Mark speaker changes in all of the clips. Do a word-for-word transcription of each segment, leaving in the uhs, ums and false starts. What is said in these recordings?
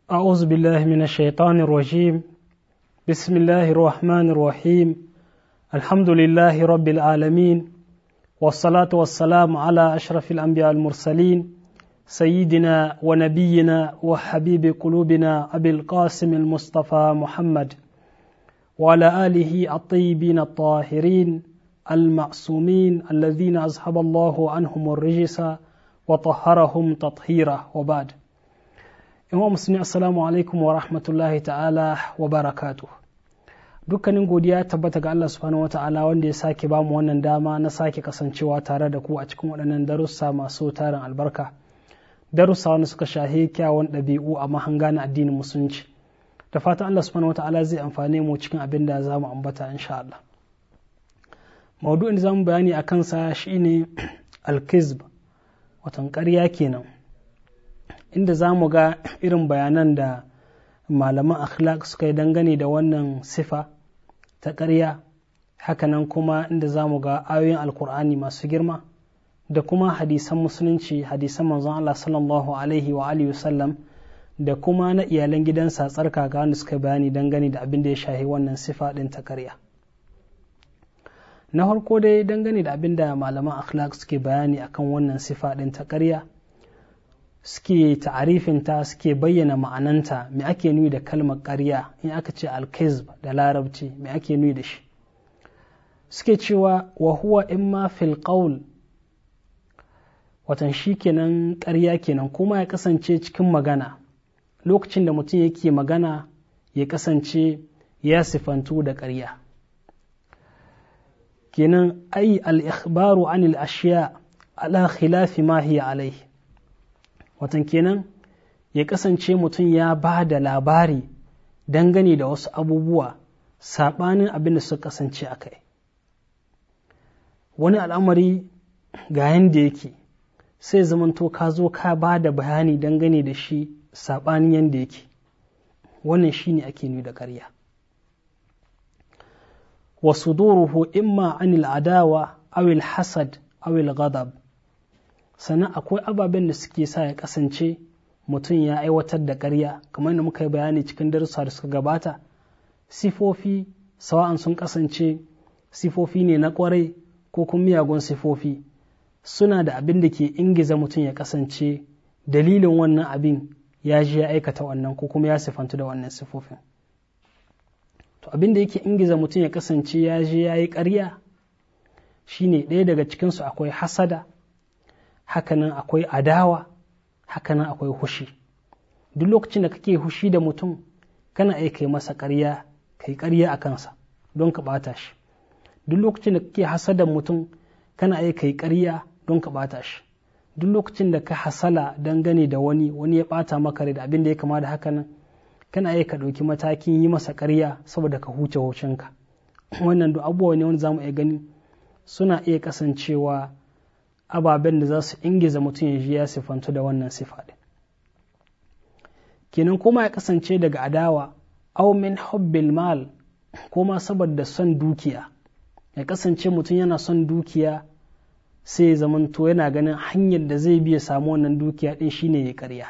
Speaker 1: أعوذ بالله من الشيطان الرجيم بسم الله الرحمن الرحيم الحمد لله رب العالمين والصلاة والسلام على أشرف الأنبياء المرسلين سيدنا ونبينا وحبيب قلوبنا أبي القاسم المصطفى محمد وعلى آله الطيبين الطاهرين المعصومين الذين أذهب الله عنهم الرجس وطهرهم تطهيرا وبعد. Imam Musulmi assalamu alaikum wa rahmatullahi ta'ala wa barakatuh. Dukkanin godiya tabbata ga Allah subhanahu wa ta'ala wanda ya sake bamu wannan dama na sake kasancewa tare da ku a cikin waɗannan darussa masu tarin albarka. Darussa wanda suka shahi kyawun ɗabi'u a mahanga na addinin musulunci. Da fatan Allah subhanahu wa ta'ala zai amfane mu cikin abin da za mu ambata insha Allah. Maudu'in da za mu bayani a kansa shine al-kizb, watan ƙarya kenan. Inda za mu ga irin bayanan da malaman akhlaq suka yi dangane da wannan sifa ta ƙarya, hakanan kuma inda za mu ga ayoyin alkur'ani masu girma da kuma hadisan musulunci, hadisan manzon Allah sallallahu alaihi wa alihi wasallam da kuma na iyalan gidansa tsarkaka wanda suka bayani dangane da abin da ya shahi wannan sifa ɗin ta ƙarya. Na farko dai dangane da abin da malaman akhlaq suke bayani akan wannan sifa ɗin ta ƙarya, suke ta'arifinta, suke bayyana ma'ananta, me ake nuni da kalmar ƙarya in aka ce al-kizb da larabci, me ake nuni da shi. Suke cewa wa huwa imma fil qawl, watan shi kenan ƙarya kenan, kuma ya kasance cikin magana, lokacin da mutum yake magana ya kasance ya sifantu da ƙarya. Kenan ai al-ikhbaru anil ashiya ala khilafi ma hiya alaihi, watan kenan ya kasance mutum ya ba da labari dangane da wasu abubuwa saɓanin abin da suka kasance a kai. Wani al'amari ga yanda yake sai zamanto ka zo ka ba da bayani dangane da shi saɓanin yanda yake. Wannan shi ne ake nuni da ƙarya. Wasu duruhu imma anil adawa awil hasad awil ghadab, sannan akwai ababen da suke sa ya kasance mutum ya aiwatar da ƙarya, kamar da muka yi bayani cikin darussa da suka gabata. Sifofi sawa'an sun kasance sifofi ne na ƙwarai ko kuma miyagun sifofi, suna da abin da ke ingiza mutum ya kasance dalilin wannan abin ya ji ya aikata wannan ko kuma ya sifantu da wannan sifofin. To abin da yake ingiza mutum ya kasance ya ji ya yi ƙarya shine ɗaya daga cikinsu akwai hasada, hakanan akwai adawa, hakanan akwai hushi. Duk lokacin da kake hushi da mutum kana iya kai masa ƙarya, kai ƙarya a kansa don ka ɓata shi. Duk lokacin da kake hasadan mutum kana iya kai ƙarya don ka ɓata shi. Duk lokacin da ka hasala dangane da wani wani ya ɓata maka da abin da ya kama da hakanan, kana iya ka ɗauki matakin yi masa ƙarya saboda ka huce haushinka. Wannan duk abubuwa ne wanda za mu iya gani suna iya kasancewa ababen da za su ingiza mutum ya ji ya sifantu da wannan sifa ɗin. Kenan kuma ya kasance daga adawa, aw min hubbil mal, kuma saboda son dukiya, ya kasance mutum yana son dukiya sai ya zamanto yana ganin hanyar da zai biya samu wannan dukiya ɗin shine ya karya,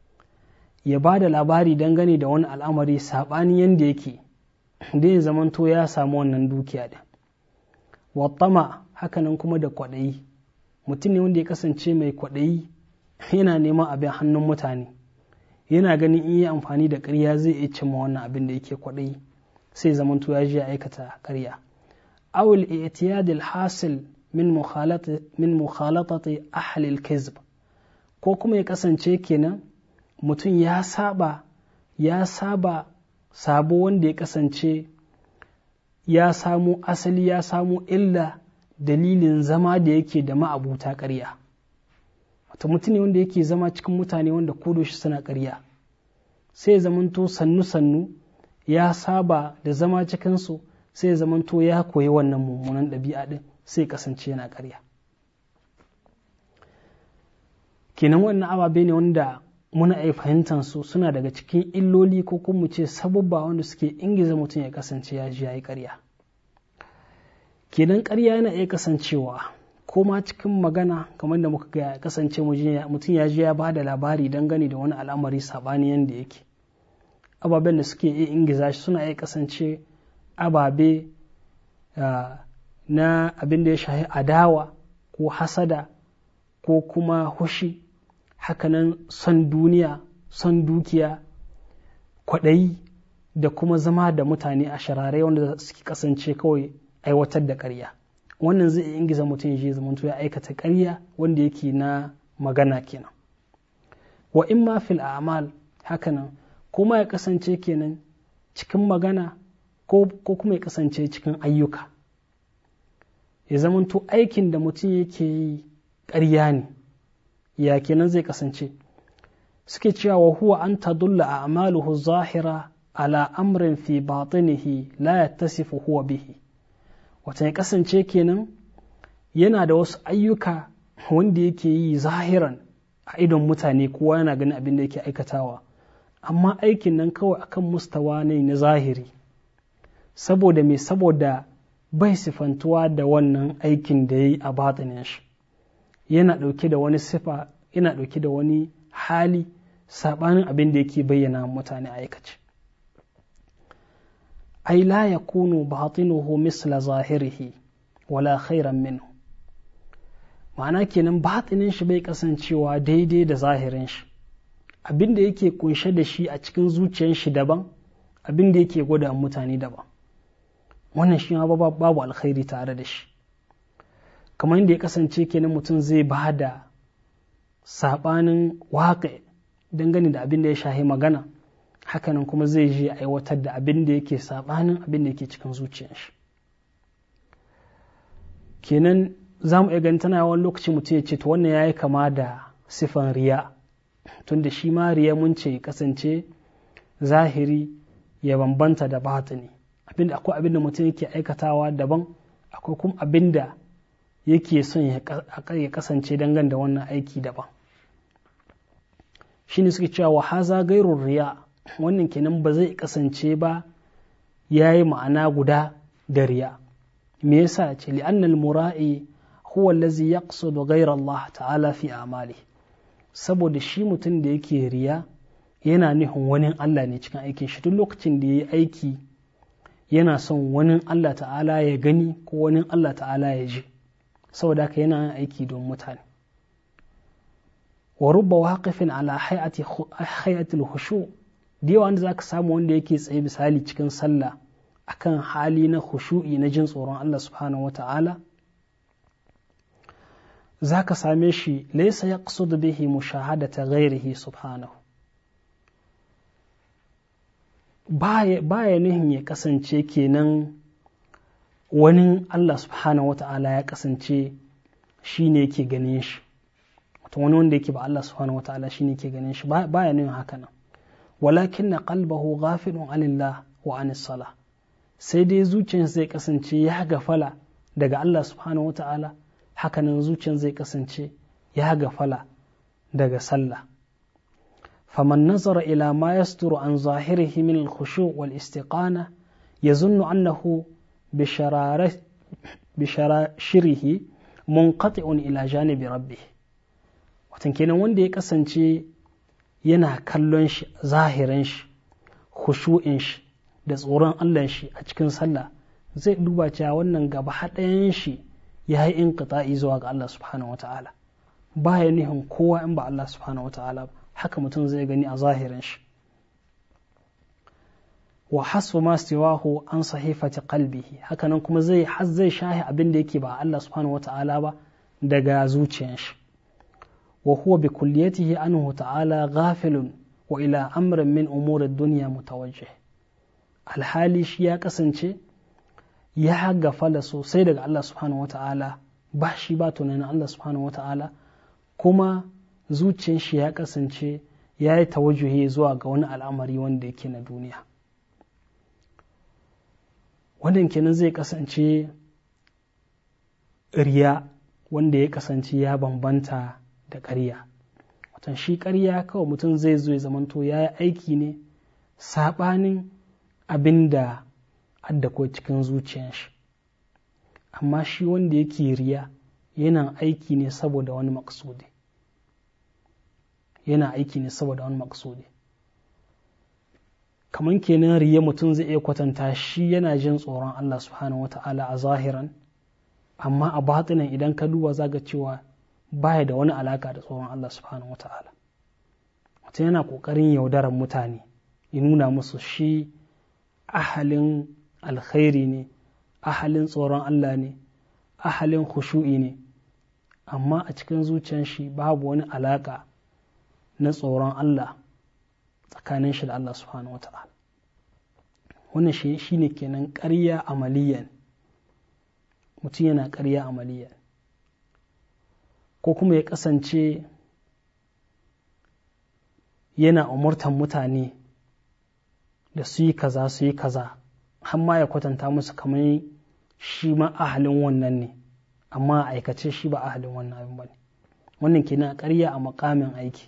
Speaker 1: ya ba da labari dangane da wani al'amari saɓani yadda yake da ya zamanto ya samu wannan dukiya ɗin. Wattama, hakanan kuma da kwaɗayi, mutum ne wanda ya kasance mai kwaɗayi, yana neman abin hannun mutane, yana ganin in yi amfani da ƙarya zai iya cimma wannan abin da yake kwaɗayi, sai zamanto ya ji ya aikata ƙarya. Awul i'tiyadil hasil min min mukhalatati ahli al-kizb, ko kuma ya kasance kenan mutum ya saba ya saba sabo wanda ya kasance ya samu asali, ya samu illa dalilin zama da yake da ma'abuta ƙarya. Wata mutum ne wanda yake zama cikin mutane wanda kodoshi suna ƙarya, sai zamanto sannu-sannu ya saba da zama cikinsu, sai zamanto ya koyi wannan mummunan ɗabi'a ɗin, sai kasance yana ƙarya. Kenan wannan ababe ne wanda muna iya fahimtar su suna daga cikin illoli ko kuma mu ce sabubba wanda suke ingiza mutum ya kasance ya ji ya yi ƙarya. Kenan ƙarya yana iya kasancewa ko ma cikin magana, kamar da muka ga kasance mutum ya ji ya ba da labari dangane da wani al'amari saɓani yadda yake, ababen da suke iya ingiza shi suna iya kasance ababe na abin da ya shahi adawa ko hasada ko kuma hushi, hakanan son duniya, son dukiya, kwaɗayi da kuma zama da mutane a shararai wanda suke kasance kawai aiwatar da ƙarya. Wannan zai ingiza mutum ya zamanto ya aikata ƙarya wanda yake na magana kenan. Wa in ma fil a'mal, hakanan kuma ya kasance kenan cikin magana ko kuma ya kasance cikin ayyuka, ya zamanto aikin da mutum yake yi ƙarya ne. Ya kenan zai kasance? Suke cewa wa huwa an tadulla a'maluhu zahira ala amrin fi batinihi la yattasifu huwa bihi. Wata ya kasance kenan yana da wasu ayyuka wanda yake yi zahiran a idon mutane, kowa yana ganin abin da yake aikatawa, amma aikin nan kawai akan mustawa ne na zahiri. Saboda me? Saboda bai sifantuwa da wannan aikin da ya yi a batinin shi, yana ɗauke da wani sifa, yana ɗauke da wani hali saɓanin abin da yake bayyana mutane aikace. ai la yakunu batinuhu misla zahirihi wala khairan minhu. Ma'ana kenan batinin shi bai kasancewa daidai da zahirin shi, abin da yake kunshe da shi a cikin zuciyar shi daban, abin da yake gwada mutane daban. Wannan shi ma babu alkhairi tare da shi. Kamar yadda ya kasance kenan mutum zai ba da saɓanin waƙe dangane da abin da ya shahi magana, hakanan kuma zai je aiwatar da abin da yake saɓanin abin da yake cikin zuciyar shi. Kenan za mu iya gani tana yawan lokaci mutum ya ce to wannan ya yi kama da sifan riya, tunda shi ma riya mun ce kasance zahiri ya bambanta da batini. Abinda akwai abin da mutum yake aikatawa daban, akwai kuma abin da yake son ya kasance dangane da wannan aiki daban. Shi ne suke cewa wa haza gairun riya, wannan kenan ba zai kasance ba ya yi ma'ana guda da riya. Me yasa? Ce li'annal mura'i huwa allazi yaqsudu ghayra Allah ta'ala fi a'mali. Saboda shi mutum da yake riya yana nufin wani Allah ne cikin aikin shi. Duk lokacin da yayi aiki yana son wani Allah ta'ala ya gani ko wani Allah ta'ala ya ji, saboda haka yana yin aiki don mutane. Wa rubba waqifin ala hay'ati hay'ati al-khushu', da yawa wanda zaka samu wanda yake tsaye misali cikin sallah akan hali na khushu'i na jin tsoron Allah subhanahu wata'ala, zaka same shi laysa yaqsudu bihi mushahadata ghayrihi subhanahu. baya nihin ya kasance kenan wani Allah subhanahu wata'ala ya kasance shi ne yake ganin shi, wato wani wanda yake ba Allah subhanahu wata'ala shi ne yake ganin shi, baya nihin haka nan. Walakin na qalbahu ghafilun anillah wa anis sala, sai dai zuciyar zai kasance ya gafala daga Allah subhanahu wata'ala, haka nan zuciyar zai kasance ya gafala daga sallah. فمن نظر إلى ما يصدر عن ظاهره من الخشوع والاستقانة يظن أنه بشراشره منقطع إلى جانب ربه. وتنكينا وندي كسنشي yana kallon shi zahirin shi, khushu'in shi da tsoron Allah shi a cikin sallah, zai duba cewa wannan gaba haɗayan shi ya yi inqita'i zuwa ga Allah subhanahu wata'ala, baya nihin kowa in ba Allah subhanahu wata'ala ba. Haka mutum zai gani a zahirin shi. Wa hasfu ma siwahu an sahifati qalbihi, haka nan kuma zai zai shahi abin da yake ba Allah subhanahu wata'ala ba daga zuciyar shi. Wa huwa bi kulliyatihi anhu ta'ala ghafilun wa ila amrin min umuri dunya mutawajjih. Alhali shi ya kasance ya gafala sosai daga Allah subhanahu wata'ala, ba shi ba tunanin Allah subhanahu wata'ala, kuma zuciyar shi ya kasance ya yi tawajjuhi zuwa ga wani al'amari wanda yake na duniya. Wannan kenan zai kasance riya wanda ya kasance ya bambanta da ƙarya. Watan shi ƙarya kawai mutum zai zo ya zamanto ya yi aiki ne saɓanin abin da addako cikin zuciyar shi, amma shi wanda yake riya yana aiki ne saboda wani maksudi. yana aiki ne saboda wani maksudi. kamar kenan riya mutum zai iya kwatanta shi yana jin tsoron Allah subhanahu wata'ala a zahiran, amma a batinan idan ka duba za ga cewa baya da wani alaka da tsoron Allah subhanahu wata'ala. Mutum yana ƙoƙarin yaudarar mutane ya nuna musu shi ahalin alkhairi ne, ahalin tsoron Allah ne, ahalin khushu'i ne, amma a cikin zuciyar shi babu wani alaka na tsoron Allah tsakanin shi da Allah subhanahu wata'ala. Wannan shi ne kenan ƙarya amaliyan, mutum yana ƙarya amaliyan, ko kuma ya kasance yana umurtan mutane da su yi kaza su yi kaza, har ma ya kwatanta musu kamar shi ma ahalin wannan ne, amma a aikace shi ba ahalin wannan abin ba ne. Wannan kenan ƙarya a makamin aiki.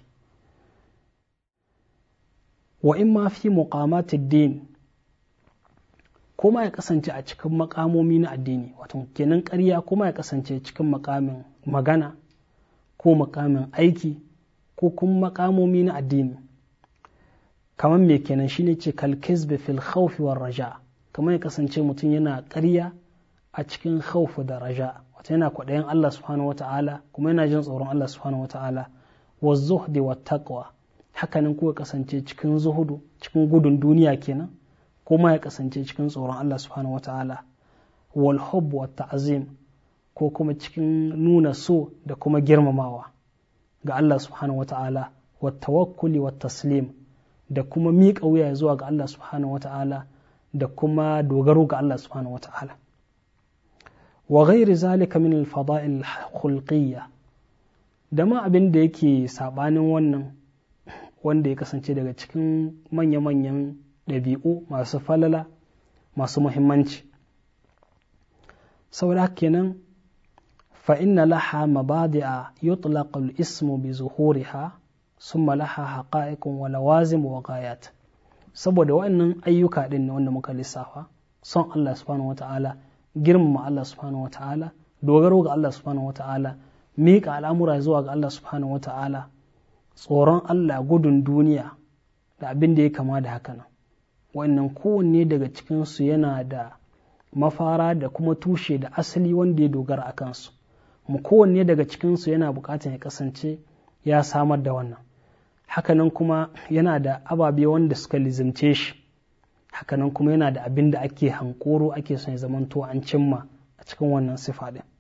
Speaker 1: Wa in ma fi muqamatid din, kuma ya kasance a cikin makamomi na addini, wato kenan ƙarya kuma ya kasance cikin makamin magana ko makamin aiki ko kuma makamomi na addini. Kamar me kenan shine ce kal kizbi fil khawf war raja, kamar ya kasance mutum yana ƙarya a cikin khawf da raja, wato yana kwaɗayin Allah subhanahu wata'ala kuma yana jin tsoron Allah subhanahu wata'ala, wa zuhdi wat taqwa, hakanan ko ya kasance cikin zuhudu, cikin gudun duniya kenan, kuma ya kasance cikin tsoron Allah subhanahu wata'ala, wal hubb wat ta'zim, ko kuma cikin nuna so da kuma girmamawa ga Allah subhanahu wata'ala, wat tawakkuli wat taslim, da kuma miƙa wuya zuwa ga Allah subhanahu wata'ala da kuma dogaro ga Allah subhanahu wata'ala. Wa ghairi zalika min al-fada'il khulqiyya, da ma abin da yake sabanin wannan, wanda ya kasance daga cikin manya-manyan ɗabi'u masu falala masu muhimmanci. Saboda kenan fa inna laha mabadi'a yutlaqu al-ismu bi zuhuriha summa laha haqa'iqun wa lawazim wa ghayat. Saboda waɗannan ayyuka din ne wanda muka lissafa, son Allah subhanahu wata'ala, girmama Allah subhanahu wata'ala, dogaro ga Allah subhanahu wata'ala, miƙa al'amura zuwa ga Allah subhanahu wata'ala, tsoron Allah, gudun duniya da abin da ya kama da haka nan. Wannan kowanne daga cikinsu yana da mafara da kuma tushe da asali wanda ya dogara a kansu. Mu kowanne daga cikinsu yana bukatar ya kasance ya samar da wannan. Hakanan kuma yana da ababe wanda suka lizimce shi. Hakanan kuma yana da abin da ake hankoro ake son ya zamanto an cimma a cikin wannan sifa din.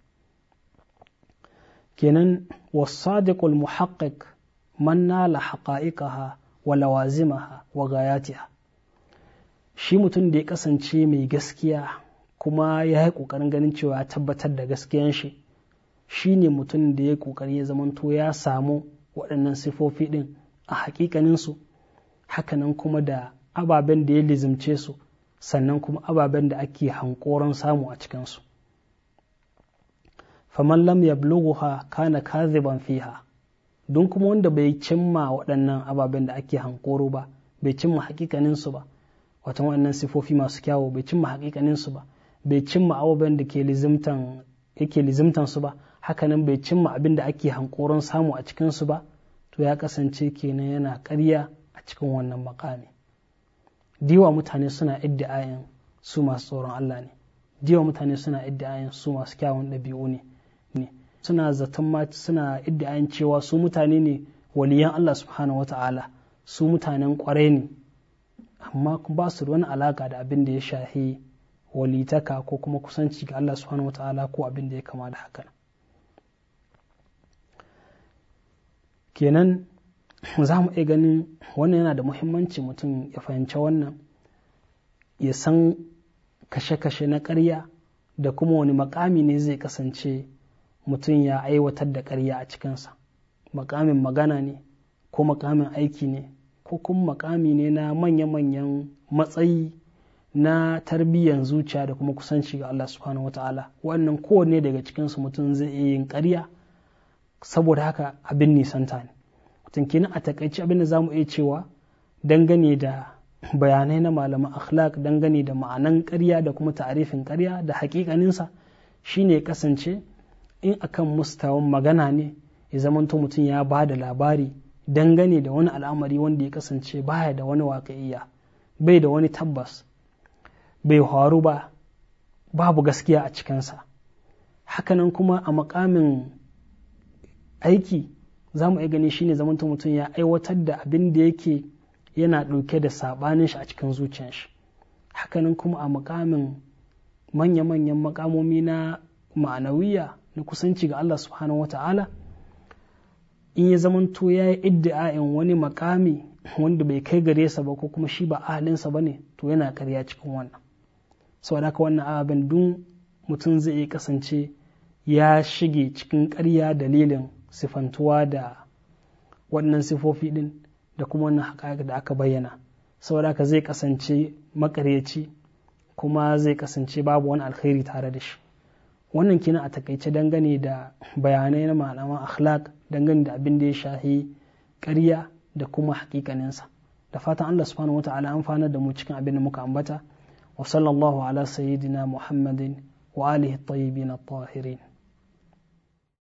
Speaker 1: Kenan wasadiqul muhaqqiq man nala haqa'iqaha wa lawazimaha wa ghayatiha. Shi mutum da ya kasance mai gaskiya kuma ya yi ƙoƙarin ganin cewa ya tabbatar da gaskiyan shi, shi ne mutum da ya ƙoƙari ya zamanto ya samu waɗannan sifofi ɗin a haƙiƙaninsu, hakanan kuma da ababen da ya lizimce su, sannan kuma ababen da ake hankoron samu a cikinsu. Faman lam yablughuha kana kadhiban fiha, don kuma wanda bai cimma waɗannan ababen da ake hankoro ba, bai cimma haƙiƙaninsu ba, watan waɗannan sifofi masu kyawu bai cimma haƙiƙaninsu ba, bai cimma abubuwan da ke lizimtan yake lizimtan su ba, hakanan bai cimma abin da ake hankoron samu a cikin su ba, to ya kasance kenan yana ƙarya a cikin wannan makami. Diwa mutane suna iddiayin su masu tsoron Allah ne, diwa mutane suna iddiayin su masu kyawun ɗabi'u ne, ne suna zaton ma suna iddiayin cewa su mutane ne waliyan Allah subhanahu wata'ala, su mutanen ƙwarai ne, amma ba su da wani alaka da abin da ya shahi walitaka ko kuma kusanci ga Allah subhanahu wata'ala ko abin da ya kama da haka. Kenan za mu iya ganin wannan yana da muhimmanci mutum ya fahimci wannan, ya san kashe-kashe na ƙarya da kuma wani makami ne zai kasance mutum ya aiwatar da ƙarya a cikinsa. Makamin magana ne ko makamin aiki ne ko kuma makami ne na manya-manyan matsayi na tarbiyyar zuciya da kuma kusanci ga Allah subhanahu wata'ala. Wannan kowanne daga cikinsu mutum zai iya yin ƙarya, saboda haka abin nisanta ne. Mutum kenan a takaici abin da za mu iya cewa dangane da bayanai na malaman akhlaq dangane da ma'anan ƙarya da kuma ta'arifin ƙarya da haƙiƙaninsa shine ya kasance in akan mustawan magana ne ya zamanto mutum ya ba da labari dangane da wani al'amari wanda ya kasance baya da wani waƙa'iyya, bai da wani tabbas, bai faru ba, babu gaskiya a cikinsa. Hakanan kuma a makamin aiki za mu iya gani shi ne zamanta mutum ya aiwatar da abin da yake yana ɗauke da saɓanin shi a cikin zuciyar shi. Hakanan kuma a makamin manya-manyan makamomi na ma'anawiya na kusanci ga Allah subhanahu wa ta'ala, in ya zamanto ya yi iddi'a'in wani makami wanda bai kai gare sa ba ko kuma shi ba ahalinsa ba ne, to yana karya cikin wannan. Saboda haka wannan abin dun mutum zai iya kasance ya shige cikin karya dalilin sifantuwa da waɗannan sifofi ɗin da kuma wannan haƙaƙa da aka bayyana. Saboda haka zai kasance makaryaci kuma zai kasance babu wani alkhairi tare da shi. Wannan kina a takaice dangane da bayanai na malaman akhlaq dangane da abin da ya shahi ƙarya da kuma haƙiƙaninsa. Da fatan Allah subhanahu wa ta'ala amfana da mu cikin abin da muka ambata. Wa sallallahu ala sayyidina Muhammadin wa alihi at-tayyibin at-tahirin.